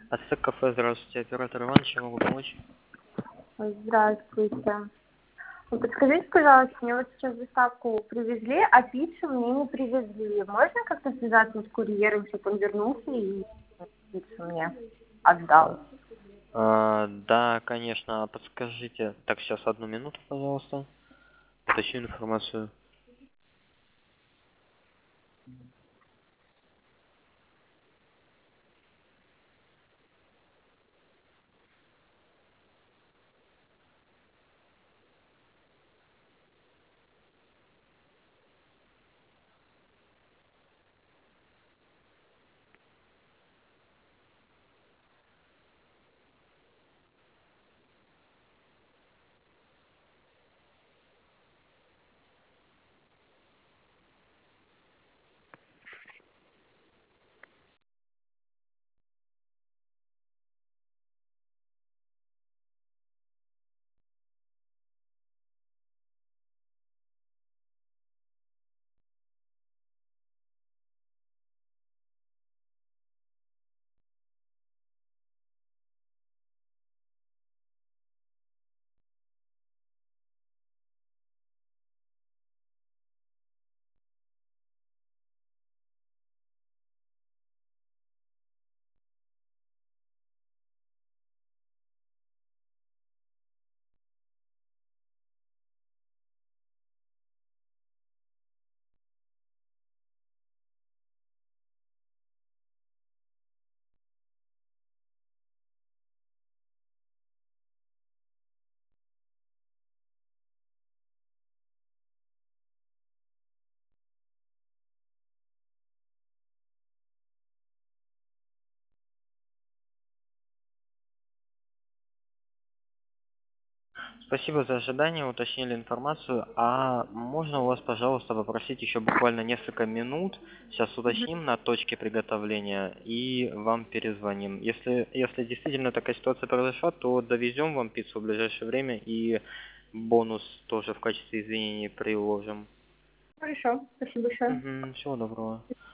Ацтек кафе, здравствуйте, оператор Иван, чем могу помочь? Здравствуйте. Вы подскажите, пожалуйста, мне вот сейчас доставку привезли, а пиццу мне не привезли. Можно как-то связаться с курьером, чтобы он вернулся и пиццу мне отдал? Да, конечно, подскажите. Так, сейчас одну минуту, пожалуйста. Уточню информацию. Спасибо за ожидание, уточнили информацию. А можно у вас, пожалуйста, попросить еще буквально несколько минут? Сейчас уточним на точке приготовления и вам перезвоним. Если действительно такая ситуация произошла, то довезем вам пиццу в ближайшее время и бонус тоже в качестве извинений приложим. Хорошо, спасибо большое. Всего доброго.